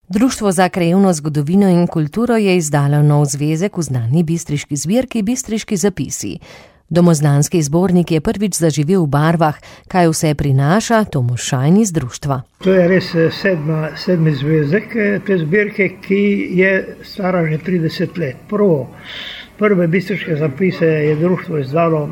Društvo za krajevno zgodovino in kulturo je izdalo nov zvezek v znani bistriški zbirki Bistriški zapisi. Domoznanski zbornik je prvič zaživel v barvah, kaj vse prinaša Tomaž Šajn iz društva. To je res sedmi zvezek te zbirke, ki je stara že 30 let. Prve bistriške zapise je društvo izdalo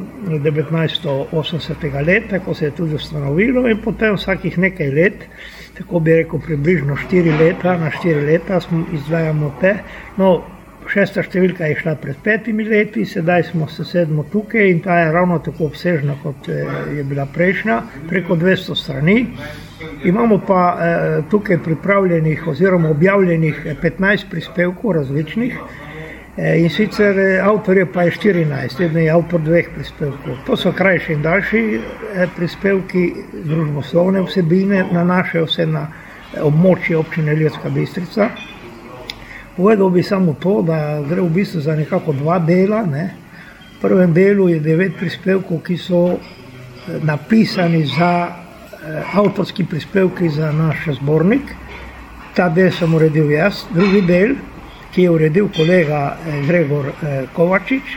1980. leta, ko se je tudi ustanovilo, in potem vsakih nekaj let, tako bi rekel približno 4 leta izdajamo te. No, 6. številka je šla pred 5 leti, sedaj smo s 7. tukaj in ta je ravno tako obsežna, kot je bila prejšnja, preko 200 strani. Imamo pa tukaj pripravljenih oziroma objavljenih 15 prispevkov različnih, in sicer avtorje pa je 14, eden je avtor 2 prispevkov. To so krajši in daljši prispevki, družboslovne vsebine, nanašajo se na območje občine Ilirska Bistrica. Povedal bi samo to, da gre v bistvu za nekako 2 dela. V prvem delu je 9 prispevkov, ki so napisani za avtorski prispevki za naš zbornik. Ta del sem uredil jaz. Drugi del, ki je uredil kolega Gregor Kovačič,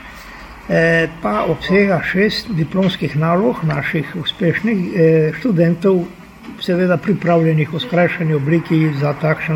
pa obsega 6 diplomskih nalog naših uspešnih študentov, seveda pripravljenih v skrajšani obliki za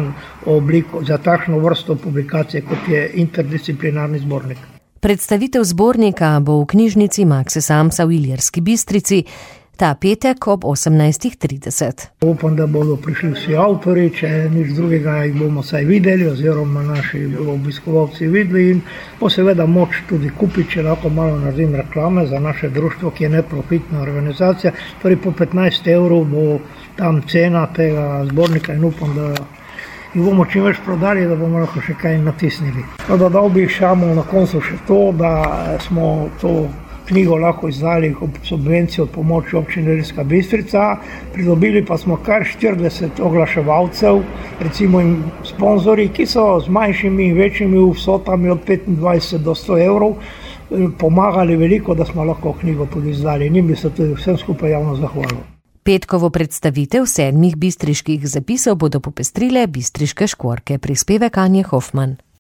takšno vrsto publikacije, kot je interdisciplinarni zbornik. Predstavitev zbornika bo v knjižnici Makse Samsa v Ilirski Bistrici ta petek ob 18:30. Upam, da bodo prišli vsi avtori, če nič drugega jih bomo saj videli oziroma naši obiskovalci videli, in bo seveda moč tudi kupiti, če lahko malo naredim reklame za naše društvo, ki je neprofitna organizacija. Torej po 15 evrov bo tam cena tega zbornika in upam, da jih bomo čim več prodali, da bomo lahko še kaj natisnili. Dodal bi samo na koncu še to, da smo to knjigo lahko izdali kot subvencijo od pomoči občine Ilirska Bistrica, pridobili pa smo kar 40 oglaševalcev, recimo in sponzorji, ki so z manjšimi in večjimi vsotami od 25 do 100 evrov pomagali veliko, da smo lahko knjigo tudi izdali. Njim bi se tudi vsem skupaj javno zahvalil. Petkovo predstavitev 7 bistriških zapisov bodo popestrile bistriške školjke, prispevek Anje Hofman.